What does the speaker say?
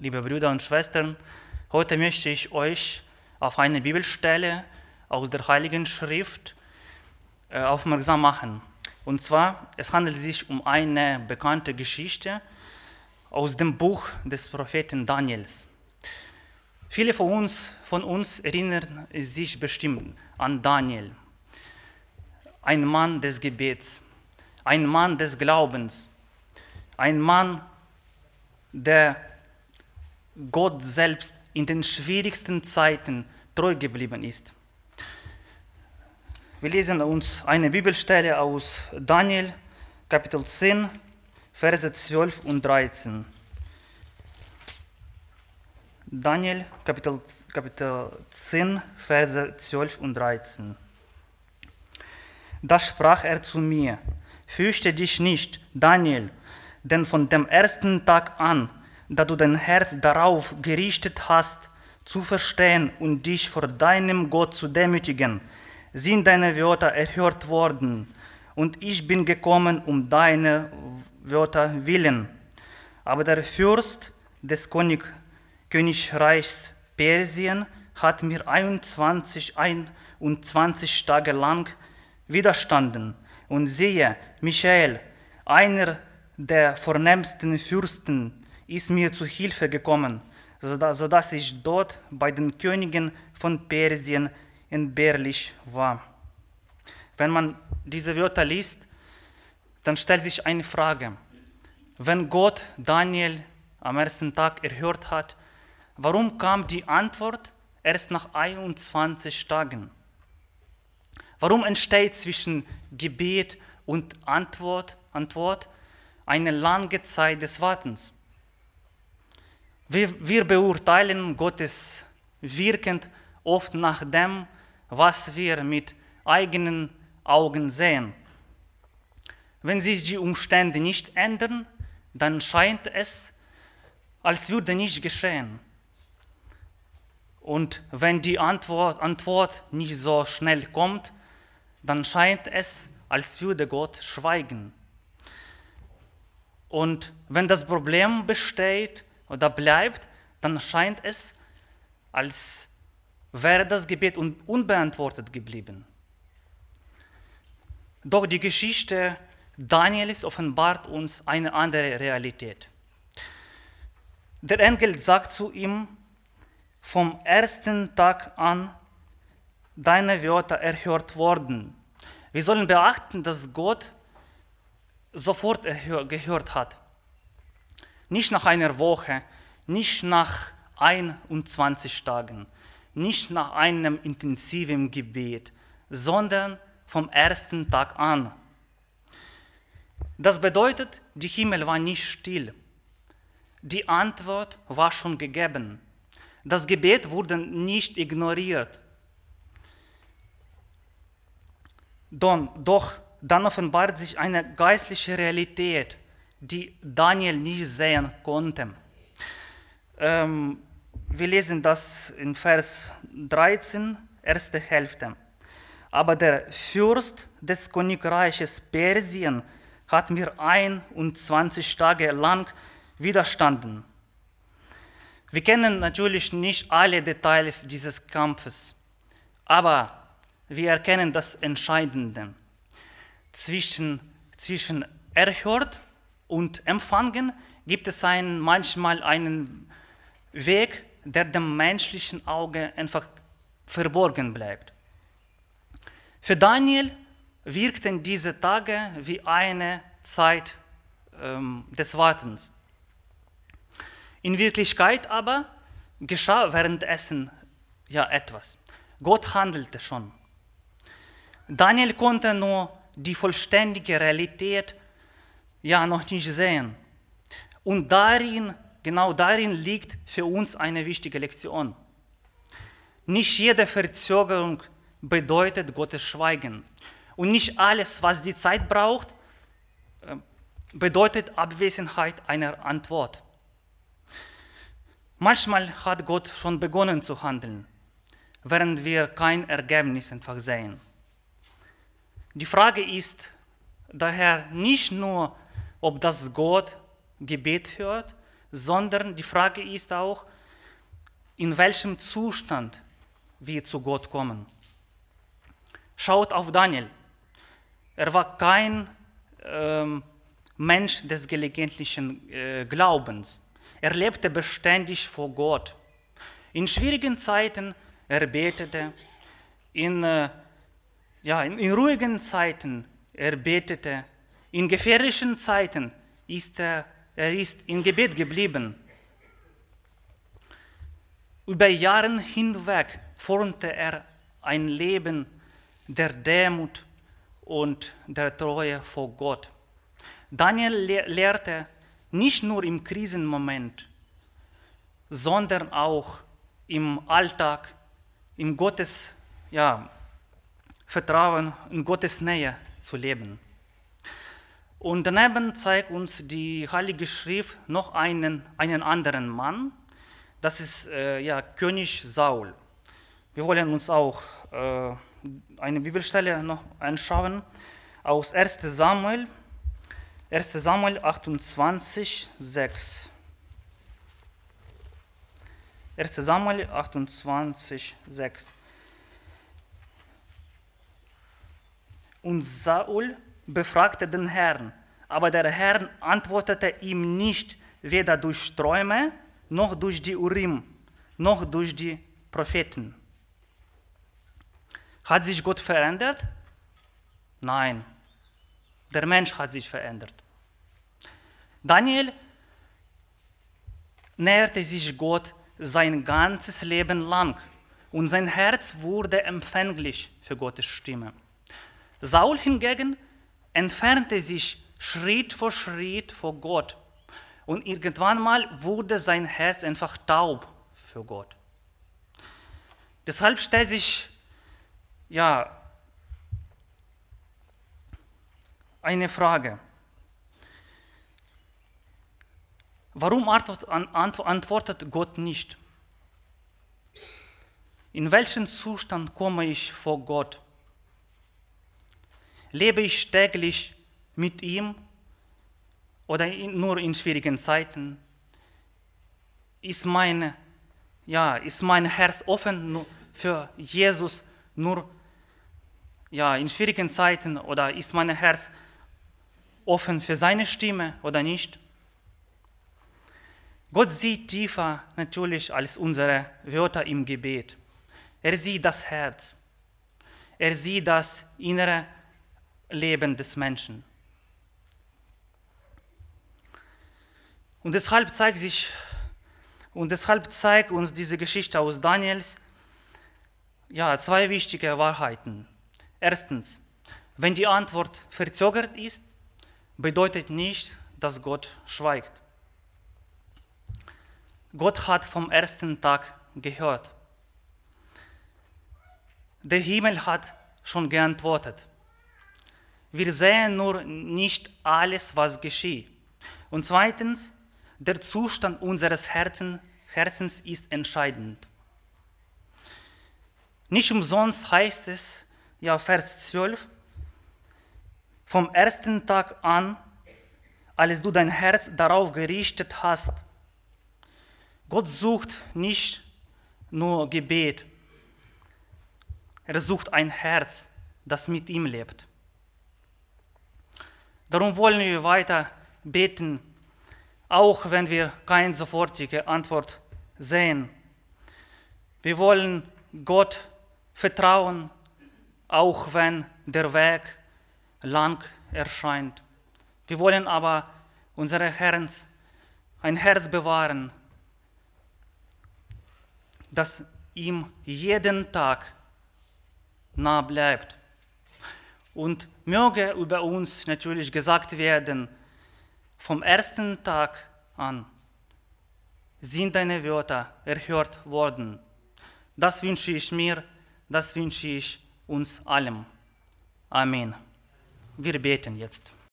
liebe Brüder und Schwestern, heute möchte ich euch auf eine Bibelstelle aus der Heiligen Schrift aufmerksam machen. Und zwar, es handelt sich um eine bekannte Geschichte aus dem Buch des Propheten Daniels. Viele von uns erinnern sich bestimmt an Daniel, ein Mann des Gebets, ein Mann des Glaubens, ein Mann, der Gott selbst in den schwierigsten Zeiten treu geblieben ist. Wir lesen uns eine Bibelstelle aus Daniel, Kapitel 10, Verse 12 und 13. Daniel, Kapitel 10, Verse 12 und 13. Da sprach er zu mir: Fürchte dich nicht, Daniel, denn von dem ersten Tag an, da du dein Herz darauf gerichtet hast, zu verstehen und dich vor deinem Gott zu demütigen, sind deine Wörter erhört worden, und ich bin gekommen um deine Wörter willen. Aber der Fürst des Königreichs Persien hat mir 21 Tage lang widerstanden. Und siehe, Michael, einer der vornehmsten Fürsten, ist mir zu Hilfe gekommen, sodass ich dort bei den Königen von Persien entbehrlich war. Wenn man diese Wörter liest, dann stellt sich eine Frage. Wenn Gott Daniel am ersten Tag erhört hat, warum kam die Antwort erst nach 21 Tagen? Warum entsteht zwischen Gebet und Antwort eine lange Zeit des Wartens? Wir beurteilen Gottes Wirken oft nach dem, was wir mit eigenen Augen sehen. Wenn sich die Umstände nicht ändern, dann scheint es, als würde nichts geschehen. Und wenn die Antwort nicht so schnell kommt, dann scheint es, als würde Gott schweigen. Und wenn das Problem besteht oder bleibt, dann scheint es, als wäre das Gebet unbeantwortet geblieben. Doch die Geschichte Daniels offenbart uns eine andere Realität. Der Engel sagt zu ihm: Vom ersten Tag an deine Wörter erhört worden. Wir sollen beachten, dass Gott sofort gehört hat. Nicht nach einer Woche, nicht nach 21 Tagen, nicht nach einem intensiven Gebet, sondern vom ersten Tag an. Das bedeutet, der Himmel war nicht still. Die Antwort war schon gegeben. Das Gebet wurde nicht ignoriert. Doch dann offenbart sich eine geistliche Realität, die Daniel nicht sehen konnte. Wir lesen das in Vers 13, erste Hälfte. Aber der Fürst des Königreiches Persien hat mir 21 Tage lang widerstanden. Wir kennen natürlich nicht alle Details dieses Kampfes, aber wir erkennen das Entscheidende. Zwischen erhört und empfangen gibt es manchmal einen Weg, der dem menschlichen Auge einfach verborgen bleibt. Für Daniel wirkten diese Tage wie eine Zeit des Wartens. In Wirklichkeit aber geschah währenddessen etwas. Gott handelte schon. Daniel konnte nur die vollständige Realität noch nicht sehen. Und genau darin liegt für uns eine wichtige Lektion. Nicht jede Verzögerung bedeutet Gottes Schweigen. Und nicht alles, was die Zeit braucht, bedeutet Abwesenheit einer Antwort. Manchmal hat Gott schon begonnen zu handeln, während wir kein Ergebnis einfach sehen. Die Frage ist daher nicht nur, ob das Gott Gebet hört, sondern die Frage ist auch, in welchem Zustand wir zu Gott kommen. Schaut auf Daniel. Er war kein Mensch des gelegentlichen Glaubens. Er lebte beständig vor Gott. In schwierigen Zeiten er betete, in ruhigen Zeiten er betete, in gefährlichen Zeiten ist er im Gebet geblieben. Über Jahre hinweg formte er ein Leben der Demut und der Treue vor Gott. Daniel lehrte nicht nur im Krisenmoment, sondern auch im Alltag, in Gottes Vertrauen, in Gottes Nähe zu leben. Und daneben zeigt uns die Heilige Schrift noch einen anderen Mann, das ist König Saul. Wir wollen uns auch eine Bibelstelle noch anschauen aus 1. Samuel 28, 6. 1. Samuel 28, 6. Und Saul befragte den Herrn, aber der Herr antwortete ihm nicht, weder durch Träume, noch durch die Urim, noch durch die Propheten. Hat sich Gott verändert? Nein, der Mensch hat sich verändert. Daniel näherte sich Gott sein ganzes Leben lang und sein Herz wurde empfänglich für Gottes Stimme. Saul hingegen entfernte sich Schritt vor Schritt vor Gott und irgendwann mal wurde sein Herz einfach taub für Gott. Deshalb stellt sich eine Frage. Warum antwortet Gott nicht? In welchen Zustand komme ich vor Gott? Lebe ich täglich mit ihm oder nur in schwierigen Zeiten? Ist mein Herz offen für Jesus nur in schwierigen Zeiten oder ist mein Herz offen für seine Stimme oder nicht? Gott sieht tiefer natürlich als unsere Wörter im Gebet. Er sieht das Herz. Er sieht das innere Leben des Menschen. Und deshalb zeigt uns diese Geschichte aus Daniels zwei wichtige Wahrheiten. Erstens, wenn die Antwort verzögert ist, bedeutet nicht, dass Gott schweigt. Gott hat vom ersten Tag gehört. Der Himmel hat schon geantwortet. Wir sehen nur nicht alles, was geschieht. Und zweitens, der Zustand unseres Herzens ist entscheidend. Nicht umsonst heißt es, Vers 12, vom ersten Tag an, als du dein Herz darauf gerichtet hast. Gott sucht nicht nur Gebet, er sucht ein Herz, das mit ihm lebt. Darum wollen wir weiter beten, auch wenn wir keine sofortige Antwort sehen. Wir wollen Gott vertrauen, auch wenn der Weg lang erscheint. Wir wollen aber ein Herz bewahren, das ihm jeden Tag nah bleibt. Und möge über uns natürlich gesagt werden, vom ersten Tag an sind deine Wörter erhört worden. Das wünsche ich mir, das wünsche ich uns allen. Amen. Wir beten jetzt.